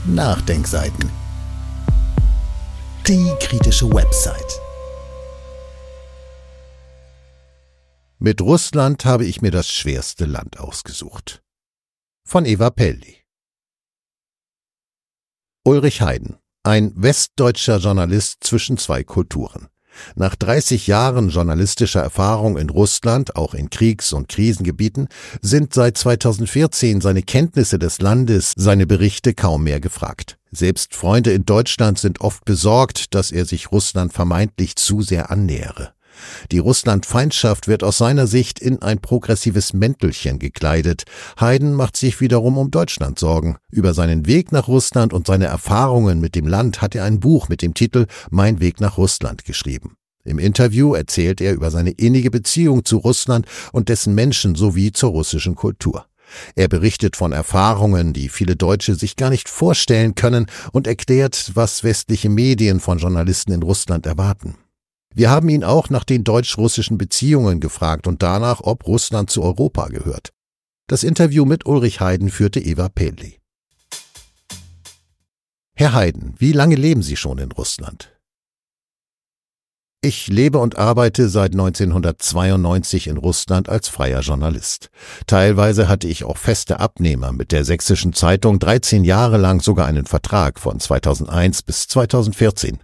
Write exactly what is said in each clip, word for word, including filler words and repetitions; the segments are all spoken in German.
Nachdenkseiten. Die kritische Website. Mit Russland habe ich mir das schwerste Land ausgesucht. Von Eva Pelli. Ulrich Heiden, ein westdeutscher Journalist zwischen zwei Kulturen. Nach dreißig Jahren journalistischer Erfahrung in Russland, auch in Kriegs- und Krisengebieten, sind seit zweitausendvierzehn seine Kenntnisse des Landes, seine Berichte kaum mehr gefragt. Selbst Freunde in Deutschland sind oft besorgt, dass er sich Russland vermeintlich zu sehr annähere. Die Russland-Feindschaft wird aus seiner Sicht in ein progressives Mäntelchen gekleidet. Heiden macht sich wiederum um Deutschland Sorgen. Über seinen Weg nach Russland und seine Erfahrungen mit dem Land hat er ein Buch mit dem Titel »Mein Weg nach Russland« geschrieben. Im Interview erzählt er über seine innige Beziehung zu Russland und dessen Menschen sowie zur russischen Kultur. Er berichtet von Erfahrungen, die viele Deutsche sich gar nicht vorstellen können, und erklärt, was westliche Medien von Journalisten in Russland erwarten. Wir haben ihn auch nach den deutsch-russischen Beziehungen gefragt und danach, ob Russland zu Europa gehört. Das Interview mit Ulrich Heiden führte Eva Pelli. Herr Heiden, wie lange leben Sie schon in Russland? Ich lebe und arbeite seit neunzehnhundertzweiundneunzig in Russland als freier Journalist. Teilweise hatte ich auch feste Abnehmer mit der Sächsischen Zeitung, dreizehn Jahre lang sogar einen Vertrag von zweitausendeins bis zweitausendvierzehn.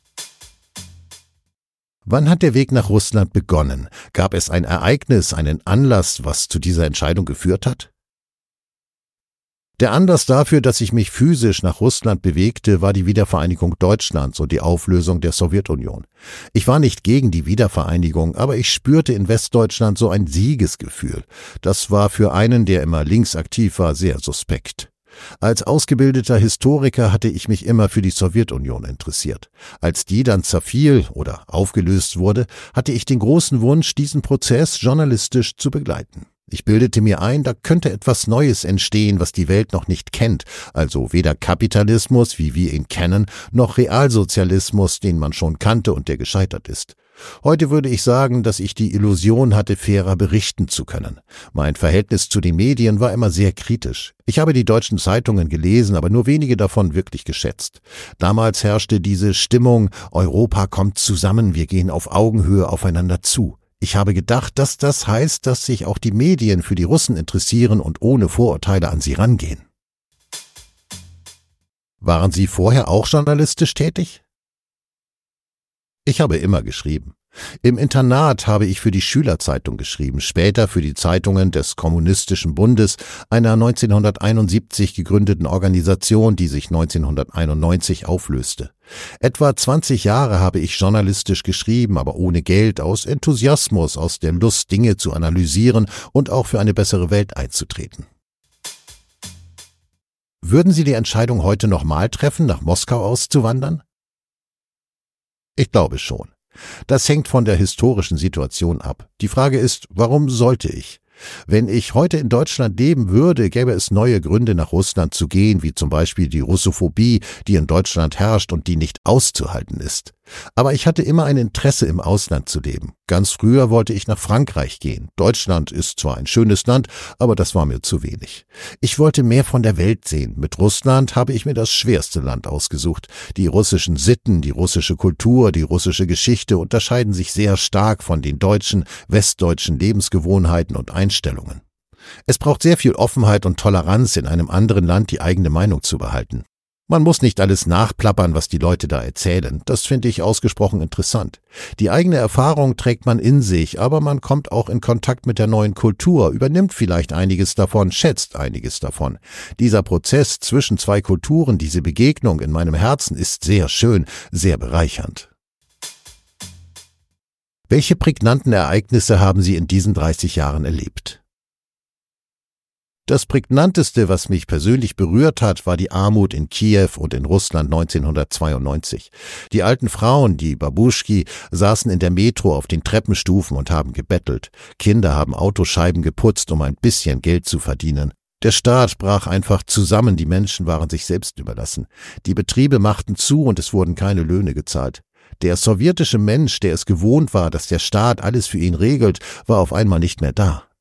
Wann hat der Weg nach Russland begonnen? Gab es ein Ereignis, einen Anlass, was zu dieser Entscheidung geführt hat? Der Anlass dafür, dass ich mich physisch nach Russland bewegte, war die Wiedervereinigung Deutschlands und die Auflösung der Sowjetunion. Ich war nicht gegen die Wiedervereinigung, aber ich spürte in Westdeutschland so ein Siegesgefühl. Das war für einen, der immer links aktiv war, sehr suspekt. Als ausgebildeter Historiker hatte ich mich immer für die Sowjetunion interessiert. Als die dann zerfiel oder aufgelöst wurde, hatte ich den großen Wunsch, diesen Prozess journalistisch zu begleiten. Ich bildete mir ein, da könnte etwas Neues entstehen, was die Welt noch nicht kennt, also weder Kapitalismus, wie wir ihn kennen, noch Realsozialismus, den man schon kannte und der gescheitert ist. Heute würde ich sagen, dass ich die Illusion hatte, fairer berichten zu können. Mein Verhältnis zu den Medien war immer sehr kritisch. Ich habe die deutschen Zeitungen gelesen, aber nur wenige davon wirklich geschätzt. Damals herrschte diese Stimmung, Europa kommt zusammen, wir gehen auf Augenhöhe aufeinander zu. Ich habe gedacht, dass das heißt, dass sich auch die Medien für die Russen interessieren und ohne Vorurteile an sie rangehen. Waren Sie vorher auch journalistisch tätig? Ich habe immer geschrieben. Im Internat habe ich für die Schülerzeitung geschrieben, später für die Zeitungen des Kommunistischen Bundes, einer neunzehnhunderteinundsiebzig gegründeten Organisation, die sich neunzehnhunderteinundneunzig auflöste. Etwa zwanzig Jahre habe ich journalistisch geschrieben, aber ohne Geld, aus Enthusiasmus, aus der Lust, Dinge zu analysieren und auch für eine bessere Welt einzutreten. Würden Sie die Entscheidung heute nochmal treffen, nach Moskau auszuwandern? Ich glaube schon. Das hängt von der historischen Situation ab. Die Frage ist, warum sollte ich? Wenn ich heute in Deutschland leben würde, gäbe es neue Gründe, nach Russland zu gehen, wie zum Beispiel die Russophobie, die in Deutschland herrscht und die nicht auszuhalten ist. Aber ich hatte immer ein Interesse, im Ausland zu leben. Ganz früher wollte ich nach Frankreich gehen. Deutschland ist zwar ein schönes Land, aber das war mir zu wenig. Ich wollte mehr von der Welt sehen. Mit Russland habe ich mir das schwerste Land ausgesucht. Die russischen Sitten, die russische Kultur, die russische Geschichte unterscheiden sich sehr stark von den deutschen, westdeutschen Lebensgewohnheiten und Einstellungen. Es braucht sehr viel Offenheit und Toleranz, in einem anderen Land die eigene Meinung zu behalten. Man muss nicht alles nachplappern, was die Leute da erzählen. Das finde ich ausgesprochen interessant. Die eigene Erfahrung trägt man in sich, aber man kommt auch in Kontakt mit der neuen Kultur, übernimmt vielleicht einiges davon, schätzt einiges davon. Dieser Prozess zwischen zwei Kulturen, diese Begegnung in meinem Herzen ist sehr schön, sehr bereichernd. Welche prägnanten Ereignisse haben Sie in diesen dreißig Jahren erlebt? Das prägnanteste, was mich persönlich berührt hat, war die Armut in Kiew und in Russland neunzehnhundertzweiundneunzig. Die alten Frauen, die Babuschki, saßen in der Metro auf den Treppenstufen und haben gebettelt. Kinder haben Autoscheiben geputzt, um ein bisschen Geld zu verdienen. Der Staat brach einfach zusammen, die Menschen waren sich selbst überlassen. Die Betriebe machten zu und es wurden keine Löhne gezahlt. Der sowjetische Mensch, der es gewohnt war, dass der Staat alles für ihn regelt, war auf einmal nicht mehr da.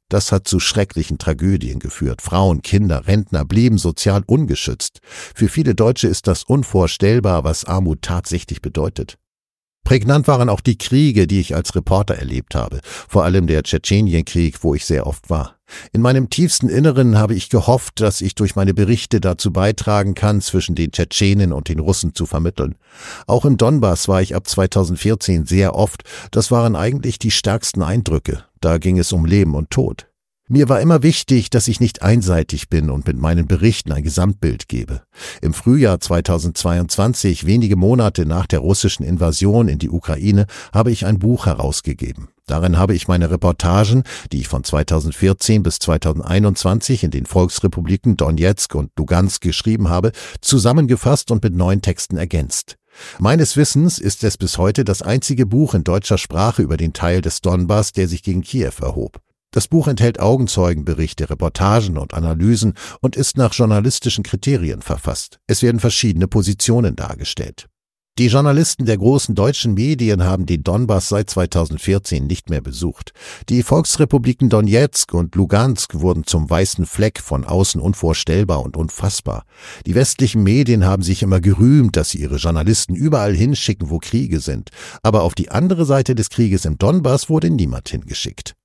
Das hat zu schrecklichen Tragödien geführt. Frauen, Kinder, Rentner blieben sozial ungeschützt. Für viele Deutsche ist das unvorstellbar, was Armut tatsächlich bedeutet. Prägnant waren auch die Kriege, die ich als Reporter erlebt habe, vor allem der Tschetschenienkrieg, wo ich sehr oft war. In meinem tiefsten Inneren habe ich gehofft, dass ich durch meine Berichte dazu beitragen kann, zwischen den Tschetschenen und den Russen zu vermitteln. Auch im Donbass war ich ab zweitausendvierzehn sehr oft. Das waren eigentlich die stärksten Eindrücke. Da ging es um Leben und Tod. Mir war immer wichtig, dass ich nicht einseitig bin und mit meinen Berichten ein Gesamtbild gebe. Im Frühjahr zweitausendzweiundzwanzig, wenige Monate nach der russischen Invasion in die Ukraine, habe ich ein Buch herausgegeben. Darin habe ich meine Reportagen, die ich von zweitausendvierzehn bis zweitausendeinundzwanzig in den Volksrepubliken Donezk und Lugansk geschrieben habe, zusammengefasst und mit neuen Texten ergänzt. Meines Wissens ist es bis heute das einzige Buch in deutscher Sprache über den Teil des Donbass, der sich gegen Kiew erhob. Das Buch enthält Augenzeugenberichte, Reportagen und Analysen und ist nach journalistischen Kriterien verfasst. Es werden verschiedene Positionen dargestellt. Die Journalisten der großen deutschen Medien haben den Donbass seit zweitausendvierzehn nicht mehr besucht. Die Volksrepubliken Donezk und Lugansk wurden zum weißen Fleck, von außen unvorstellbar und unfassbar. Die westlichen Medien haben sich immer gerühmt, dass sie ihre Journalisten überall hinschicken, wo Kriege sind. Aber auf die andere Seite des Krieges im Donbass wurde niemand hingeschickt.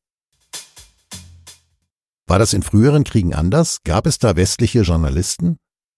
War das in früheren Kriegen anders? Gab es da westliche Journalisten?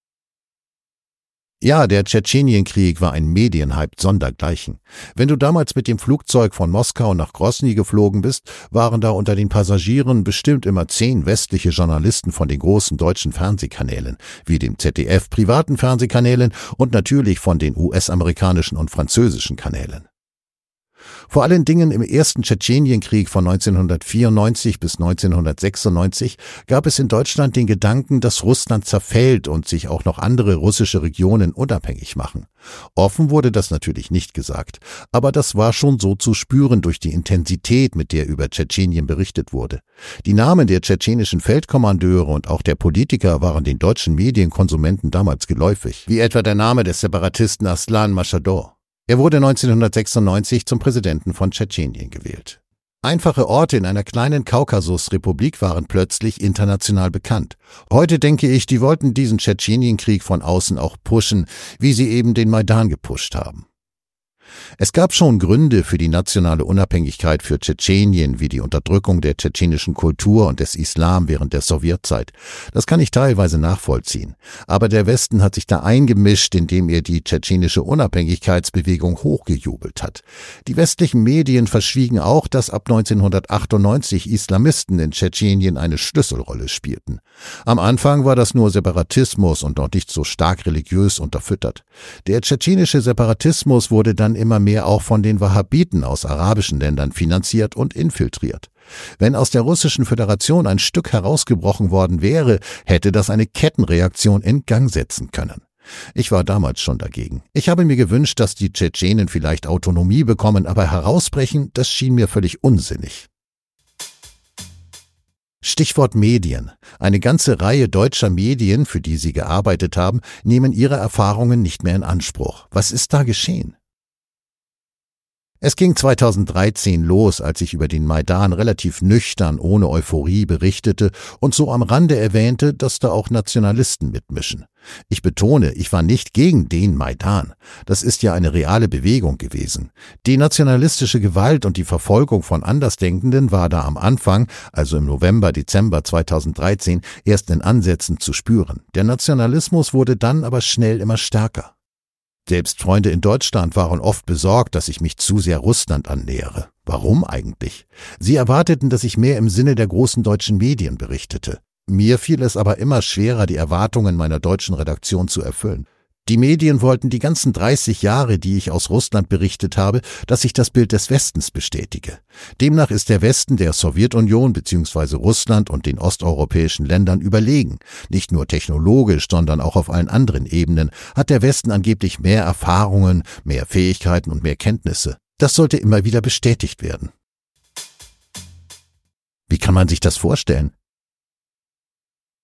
Ja, der Tschetschenienkrieg war ein Medienhype sondergleichen. Wenn du damals mit dem Flugzeug von Moskau nach Grosny geflogen bist, waren da unter den Passagieren bestimmt immer zehn westliche Journalisten von den großen deutschen Fernsehkanälen, wie dem Z D F, privaten Fernsehkanälen und natürlich von den U S-amerikanischen und französischen Kanälen. Vor allen Dingen im ersten Tschetschenienkrieg von neunzehnhundertvierundneunzig bis neunzehnhundertsechsundneunzig gab es in Deutschland den Gedanken, dass Russland zerfällt und sich auch noch andere russische Regionen unabhängig machen. Offen wurde das natürlich nicht gesagt, aber das war schon so zu spüren durch die Intensität, mit der über Tschetschenien berichtet wurde. Die Namen der tschetschenischen Feldkommandeure und auch der Politiker waren den deutschen Medienkonsumenten damals geläufig, wie etwa der Name des Separatisten Aslan Mashador. Er wurde neunzehnhundertsechsundneunzig zum Präsidenten von Tschetschenien gewählt. Einfache Orte in einer kleinen Kaukasusrepublik waren plötzlich international bekannt. Heute denke ich, die wollten diesen Tschetschenienkrieg von außen auch pushen, wie sie eben den Maidan gepusht haben. Es gab schon Gründe für die nationale Unabhängigkeit für Tschetschenien, wie die Unterdrückung der tschetschenischen Kultur und des Islam während der Sowjetzeit. Das kann ich teilweise nachvollziehen. Aber der Westen hat sich da eingemischt, indem er die tschetschenische Unabhängigkeitsbewegung hochgejubelt hat. Die westlichen Medien verschwiegen auch, dass ab neunzehnhundertachtundneunzig Islamisten in Tschetschenien eine Schlüsselrolle spielten. Am Anfang war das nur Separatismus und noch nicht so stark religiös unterfüttert. Der tschetschenische Separatismus wurde dann immer mehr auch von den Wahhabiten aus arabischen Ländern finanziert und infiltriert. Wenn aus der russischen Föderation ein Stück herausgebrochen worden wäre, hätte das eine Kettenreaktion in Gang setzen können. Ich war damals schon dagegen. Ich habe mir gewünscht, dass die Tschetschenen vielleicht Autonomie bekommen, aber herausbrechen, das schien mir völlig unsinnig. Stichwort Medien. Eine ganze Reihe deutscher Medien, für die Sie gearbeitet haben, nehmen ihre Erfahrungen nicht mehr in Anspruch. Was ist da geschehen? Es ging zweitausenddreizehn los, als ich über den Maidan relativ nüchtern, ohne Euphorie berichtete und so am Rande erwähnte, dass da auch Nationalisten mitmischen. Ich betone, ich war nicht gegen den Maidan. Das ist ja eine reale Bewegung gewesen. Die nationalistische Gewalt und die Verfolgung von Andersdenkenden war da am Anfang, also im November, Dezember zweitausenddreizehn, erst in Ansätzen zu spüren. Der Nationalismus wurde dann aber schnell immer stärker. Selbst Freunde in Deutschland waren oft besorgt, dass ich mich zu sehr Russland annähere. Warum eigentlich? Sie erwarteten, dass ich mehr im Sinne der großen deutschen Medien berichtete. Mir fiel es aber immer schwerer, die Erwartungen meiner deutschen Redaktion zu erfüllen. Die Medien wollten die ganzen dreißig Jahre, die ich aus Russland berichtet habe, dass ich das Bild des Westens bestätige. Demnach ist der Westen der Sowjetunion bzw. Russland und den osteuropäischen Ländern überlegen. Nicht nur technologisch, sondern auch auf allen anderen Ebenen hat der Westen angeblich mehr Erfahrungen, mehr Fähigkeiten und mehr Kenntnisse. Das sollte immer wieder bestätigt werden. Wie kann man sich das vorstellen?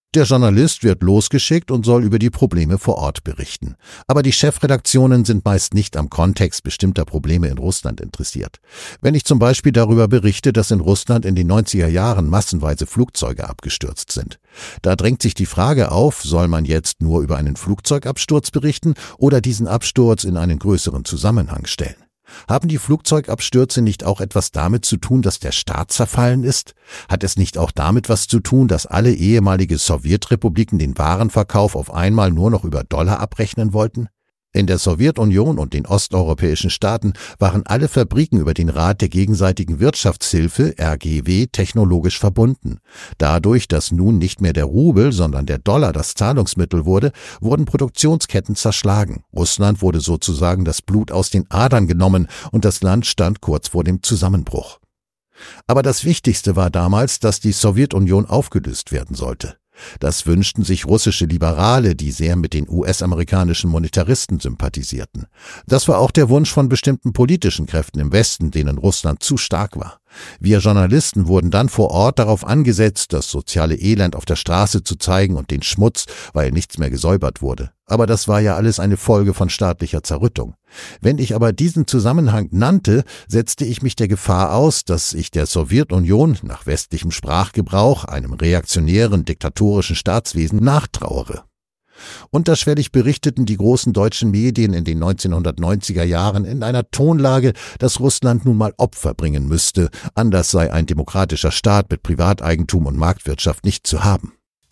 Der Journalist wird losgeschickt und soll über die Probleme vor Ort berichten. Aber die Chefredaktionen sind meist nicht am Kontext bestimmter Probleme in Russland interessiert. Wenn ich zum Beispiel darüber berichte, dass in Russland in den neunziger Jahren massenweise Flugzeuge abgestürzt sind. Da drängt sich die Frage auf, soll man jetzt nur über einen Flugzeugabsturz berichten oder diesen Absturz in einen größeren Zusammenhang stellen? Haben die Flugzeugabstürze nicht auch etwas damit zu tun, dass der Staat zerfallen ist? Hat es nicht auch damit was zu tun, dass alle ehemalige Sowjetrepubliken den Warenverkauf auf einmal nur noch über Dollar abrechnen wollten? In der Sowjetunion und den osteuropäischen Staaten waren alle Fabriken über den Rat der gegenseitigen Wirtschaftshilfe R G W technologisch verbunden. Dadurch, dass nun nicht mehr der Rubel, sondern der Dollar das Zahlungsmittel wurde, wurden Produktionsketten zerschlagen. Russland wurde sozusagen das Blut aus den Adern genommen und das Land stand kurz vor dem Zusammenbruch. Aber das Wichtigste war damals, dass die Sowjetunion aufgelöst werden sollte. Das wünschten sich russische Liberale, die sehr mit den U S-amerikanischen Monetaristen sympathisierten. Das war auch der Wunsch von bestimmten politischen Kräften im Westen, denen Russland zu stark war. Wir Journalisten wurden dann vor Ort darauf angesetzt, das soziale Elend auf der Straße zu zeigen und den Schmutz, weil nichts mehr gesäubert wurde. Aber das war ja alles eine Folge von staatlicher Zerrüttung. Wenn ich aber diesen Zusammenhang nannte, setzte ich mich der Gefahr aus, dass ich der Sowjetunion nach westlichem Sprachgebrauch, einem reaktionären, diktatorischen Staatswesen, nachtrauere. Unterschwellig berichteten die großen deutschen Medien in den neunzehnhundertneunziger Jahren in einer Tonlage, dass Russland nun mal Opfer bringen müsste, anders sei ein demokratischer Staat mit Privateigentum und Marktwirtschaft nicht zu haben.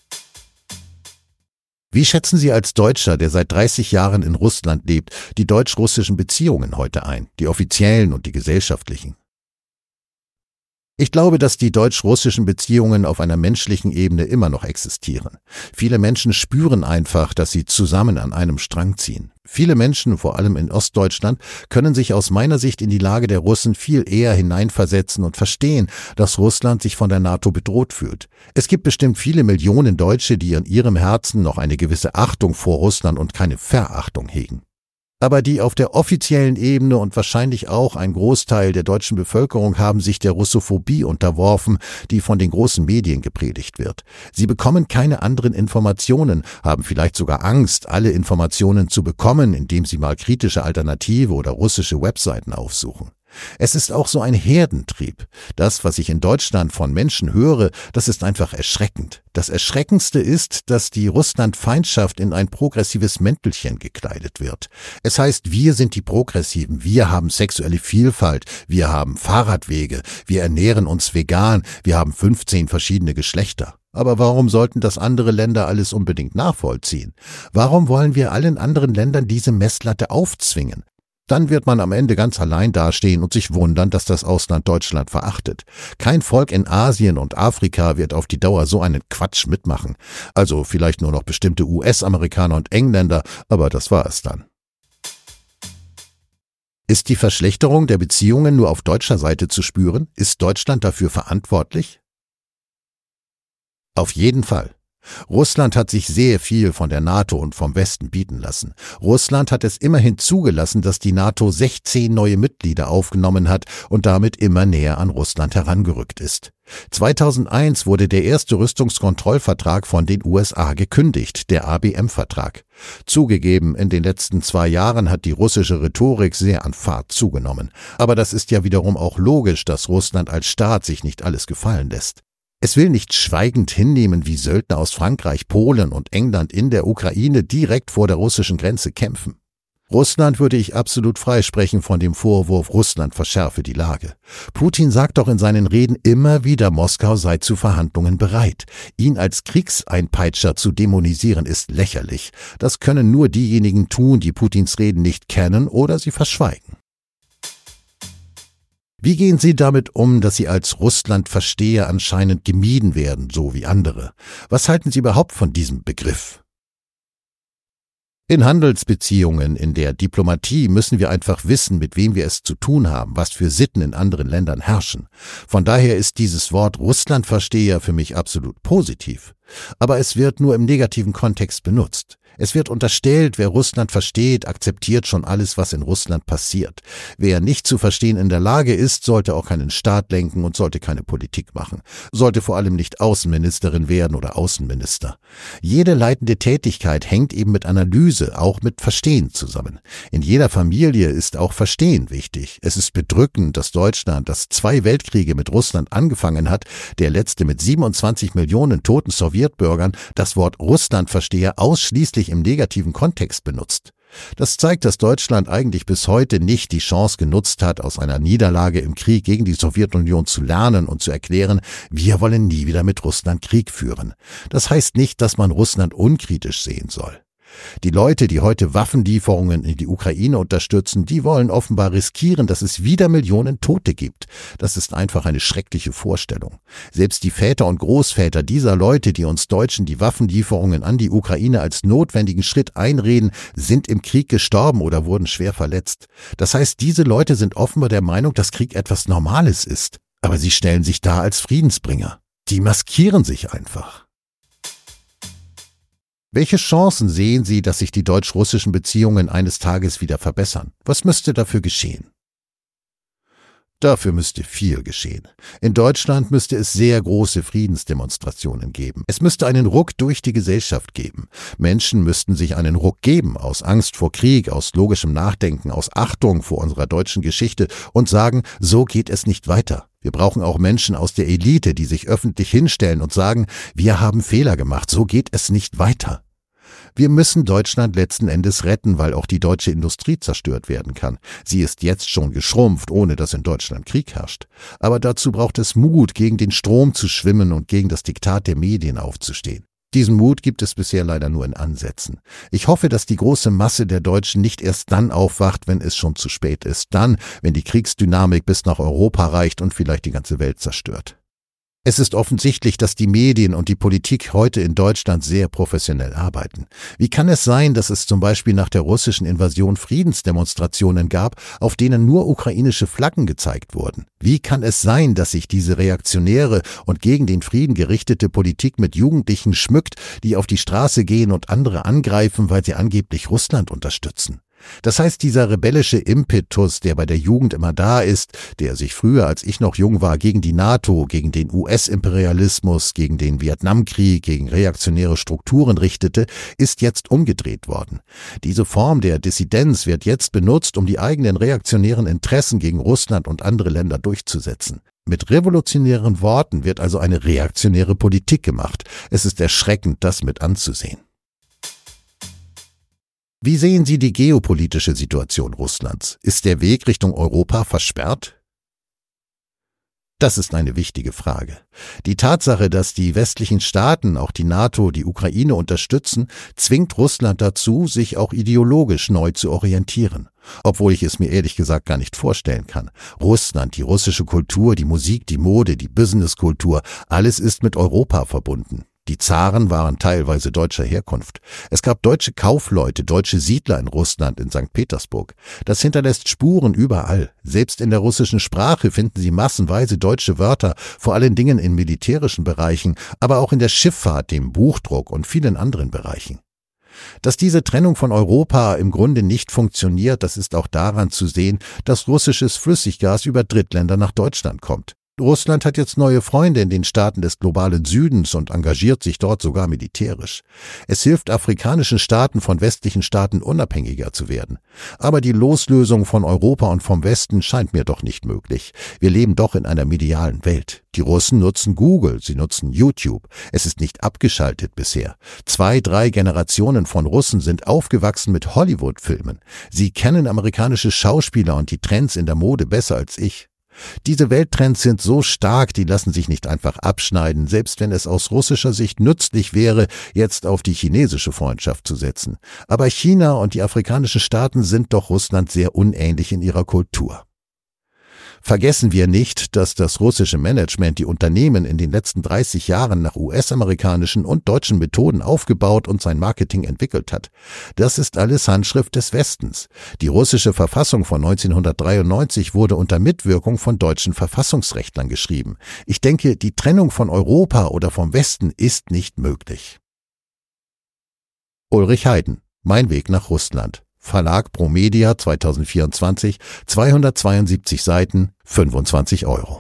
Wie schätzen Sie als Deutscher, der seit dreißig Jahren in Russland lebt, die deutsch-russischen Beziehungen heute ein, die offiziellen und die gesellschaftlichen? Ich glaube, dass die deutsch-russischen Beziehungen auf einer menschlichen Ebene immer noch existieren. Viele Menschen spüren einfach, dass sie zusammen an einem Strang ziehen. Viele Menschen, vor allem in Ostdeutschland, können sich aus meiner Sicht in die Lage der Russen viel eher hineinversetzen und verstehen, dass Russland sich von der NATO bedroht fühlt. Es gibt bestimmt viele Millionen Deutsche, die in ihrem Herzen noch eine gewisse Achtung vor Russland und keine Verachtung hegen. Aber die auf der offiziellen Ebene und wahrscheinlich auch ein Großteil der deutschen Bevölkerung haben sich der Russophobie unterworfen, die von den großen Medien gepredigt wird. Sie bekommen keine anderen Informationen, haben vielleicht sogar Angst, alle Informationen zu bekommen, indem sie mal kritische Alternative oder russische Webseiten aufsuchen. Es ist auch so ein Herdentrieb. Das, was ich in Deutschland von Menschen höre, das ist einfach erschreckend. Das Erschreckendste ist, dass die Russland-Feindschaft in ein progressives Mäntelchen gekleidet wird. Es heißt, wir sind die Progressiven, wir haben sexuelle Vielfalt, wir haben Fahrradwege, wir ernähren uns vegan, wir haben fünfzehn verschiedene Geschlechter. Aber warum sollten das andere Länder alles unbedingt nachvollziehen? Warum wollen wir allen anderen Ländern diese Messlatte aufzwingen? Dann wird man am Ende ganz allein dastehen und sich wundern, dass das Ausland Deutschland verachtet. Kein Volk in Asien und Afrika wird auf die Dauer so einen Quatsch mitmachen. Also vielleicht nur noch bestimmte U S-Amerikaner und Engländer, aber das war es dann. Ist die Verschlechterung der Beziehungen nur auf deutscher Seite zu spüren? Ist Deutschland dafür verantwortlich? Auf jeden Fall. Russland hat sich sehr viel von der NATO und vom Westen bieten lassen. Russland hat es immerhin zugelassen, dass die NATO sechzehn neue Mitglieder aufgenommen hat und damit immer näher an Russland herangerückt ist. zweitausendeins wurde der erste Rüstungskontrollvertrag von den U S A gekündigt, der A B M-Vertrag. Zugegeben, in den letzten zwei Jahren hat die russische Rhetorik sehr an Fahrt zugenommen. Aber das ist ja wiederum auch logisch, dass Russland als Staat sich nicht alles gefallen lässt. Es will nicht schweigend hinnehmen, wie Söldner aus Frankreich, Polen und England in der Ukraine direkt vor der russischen Grenze kämpfen. Russland würde ich absolut freisprechen von dem Vorwurf, Russland verschärfe die Lage. Putin sagt doch in seinen Reden immer wieder, Moskau sei zu Verhandlungen bereit. Ihn als Kriegseinpeitscher zu dämonisieren ist lächerlich. Das können nur diejenigen tun, die Putins Reden nicht kennen oder sie verschweigen. Wie gehen Sie damit um, dass Sie als Russlandversteher anscheinend gemieden werden, so wie andere? Was halten Sie überhaupt von diesem Begriff? In Handelsbeziehungen, in der Diplomatie müssen wir einfach wissen, mit wem wir es zu tun haben, was für Sitten in anderen Ländern herrschen. Von daher ist dieses Wort Russlandversteher für mich absolut positiv. Aber es wird nur im negativen Kontext benutzt. Es wird unterstellt, wer Russland versteht, akzeptiert schon alles, was in Russland passiert. Wer nicht zu verstehen in der Lage ist, sollte auch keinen Staat lenken und sollte keine Politik machen. Sollte vor allem nicht Außenministerin werden oder Außenminister. Jede leitende Tätigkeit hängt eben mit Analyse, auch mit Verstehen zusammen. In jeder Familie ist auch Verstehen wichtig. Es ist bedrückend, dass Deutschland, das zwei Weltkriege mit Russland angefangen hat, der letzte mit siebenundzwanzig Millionen toten Sowjetbürgern, das Wort Russlandversteher ausschließlich im negativen Kontext benutzt. Das zeigt, dass Deutschland eigentlich bis heute nicht die Chance genutzt hat, aus einer Niederlage im Krieg gegen die Sowjetunion zu lernen und zu erklären, wir wollen nie wieder mit Russland Krieg führen. Das heißt nicht, dass man Russland unkritisch sehen soll. Die Leute, die heute Waffenlieferungen in die Ukraine unterstützen, die wollen offenbar riskieren, dass es wieder Millionen Tote gibt. Das ist einfach eine schreckliche Vorstellung. Selbst die Väter und Großväter dieser Leute, die uns Deutschen die Waffenlieferungen an die Ukraine als notwendigen Schritt einreden, sind im Krieg gestorben oder wurden schwer verletzt. Das heißt, diese Leute sind offenbar der Meinung, dass Krieg etwas Normales ist. Aber sie stellen sich dar als Friedensbringer. Die maskieren sich einfach. Welche Chancen sehen Sie, dass sich die deutsch-russischen Beziehungen eines Tages wieder verbessern? Was müsste dafür geschehen? Dafür müsste viel geschehen. In Deutschland müsste es sehr große Friedensdemonstrationen geben. Es müsste einen Ruck durch die Gesellschaft geben. Menschen müssten sich einen Ruck geben, aus Angst vor Krieg, aus logischem Nachdenken, aus Achtung vor unserer deutschen Geschichte und sagen, so geht es nicht weiter. Wir brauchen auch Menschen aus der Elite, die sich öffentlich hinstellen und sagen, wir haben Fehler gemacht, so geht es nicht weiter. Wir müssen Deutschland letzten Endes retten, weil auch die deutsche Industrie zerstört werden kann. Sie ist jetzt schon geschrumpft, ohne dass in Deutschland Krieg herrscht. Aber dazu braucht es Mut, gegen den Strom zu schwimmen und gegen das Diktat der Medien aufzustehen. Diesen Mut gibt es bisher leider nur in Ansätzen. Ich hoffe, dass die große Masse der Deutschen nicht erst dann aufwacht, wenn es schon zu spät ist. Dann, wenn die Kriegsdynamik bis nach Europa reicht und vielleicht die ganze Welt zerstört. Es ist offensichtlich, dass die Medien und die Politik heute in Deutschland sehr professionell arbeiten. Wie kann es sein, dass es zum Beispiel nach der russischen Invasion Friedensdemonstrationen gab, auf denen nur ukrainische Flaggen gezeigt wurden? Wie kann es sein, dass sich diese reaktionäre und gegen den Frieden gerichtete Politik mit Jugendlichen schmückt, die auf die Straße gehen und andere angreifen, weil sie angeblich Russland unterstützen? Das heißt, dieser rebellische Impetus, der bei der Jugend immer da ist, der sich früher, als ich noch jung war, gegen die NATO, gegen den U S-Imperialismus, gegen den Vietnamkrieg, gegen reaktionäre Strukturen richtete, ist jetzt umgedreht worden. Diese Form der Dissidenz wird jetzt benutzt, um die eigenen reaktionären Interessen gegen Russland und andere Länder durchzusetzen. Mit revolutionären Worten wird also eine reaktionäre Politik gemacht. Es ist erschreckend, das mit anzusehen. Wie sehen Sie die geopolitische Situation Russlands? Ist der Weg Richtung Europa versperrt? Das ist eine wichtige Frage. Die Tatsache, dass die westlichen Staaten, auch die NATO, die Ukraine unterstützen, zwingt Russland dazu, sich auch ideologisch neu zu orientieren. Obwohl ich es mir ehrlich gesagt gar nicht vorstellen kann. Russland, die russische Kultur, die Musik, die Mode, die Businesskultur, alles ist mit Europa verbunden. Die Zaren waren teilweise deutscher Herkunft. Es gab deutsche Kaufleute, deutsche Siedler in Russland, in Sankt Petersburg. Das hinterlässt Spuren überall. Selbst in der russischen Sprache finden Sie massenweise deutsche Wörter, vor allen Dingen in militärischen Bereichen, aber auch in der Schifffahrt, dem Buchdruck und vielen anderen Bereichen. Dass diese Trennung von Europa im Grunde nicht funktioniert, das ist auch daran zu sehen, dass russisches Flüssiggas über Drittländer nach Deutschland kommt. Russland hat jetzt neue Freunde in den Staaten des globalen Südens und engagiert sich dort sogar militärisch. Es hilft afrikanischen Staaten von westlichen Staaten unabhängiger zu werden. Aber die Loslösung von Europa und vom Westen scheint mir doch nicht möglich. Wir leben doch in einer medialen Welt. Die Russen nutzen Google, sie nutzen YouTube. Es ist nicht abgeschaltet bisher. Zwei, drei Generationen von Russen sind aufgewachsen mit Hollywood-Filmen. Sie kennen amerikanische Schauspieler und die Trends in der Mode besser als ich. Diese Welttrends sind so stark, die lassen sich nicht einfach abschneiden, selbst wenn es aus russischer Sicht nützlich wäre, jetzt auf die chinesische Freundschaft zu setzen. Aber China und die afrikanischen Staaten sind doch Russland sehr unähnlich in ihrer Kultur. Vergessen wir nicht, dass das russische Management die Unternehmen in den letzten dreißig Jahren nach U S-amerikanischen und deutschen Methoden aufgebaut und sein Marketing entwickelt hat. Das ist alles Handschrift des Westens. Die russische Verfassung von neunzehnhundertdreiundneunzig wurde unter Mitwirkung von deutschen Verfassungsrechtlern geschrieben. Ich denke, die Trennung von Europa oder vom Westen ist nicht möglich. Ulrich Heiden, Mein Weg nach Russland. Verlag Promedia zwanzig vierundzwanzig, zweihundertzweiundsiebzig Seiten, fünfundzwanzig Euro.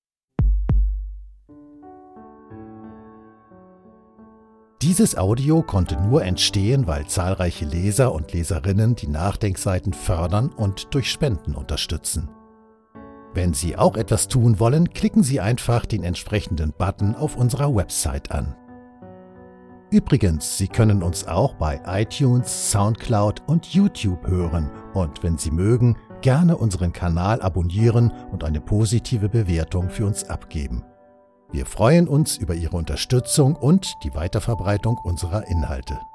Dieses Audio konnte nur entstehen, weil zahlreiche Leser und Leserinnen die Nachdenkseiten fördern und durch Spenden unterstützen. Wenn Sie auch etwas tun wollen, klicken Sie einfach den entsprechenden Button auf unserer Website an. Übrigens, Sie können uns auch bei iTunes, Soundcloud und YouTube hören und wenn Sie mögen, gerne unseren Kanal abonnieren und eine positive Bewertung für uns abgeben. Wir freuen uns über Ihre Unterstützung und die Weiterverbreitung unserer Inhalte.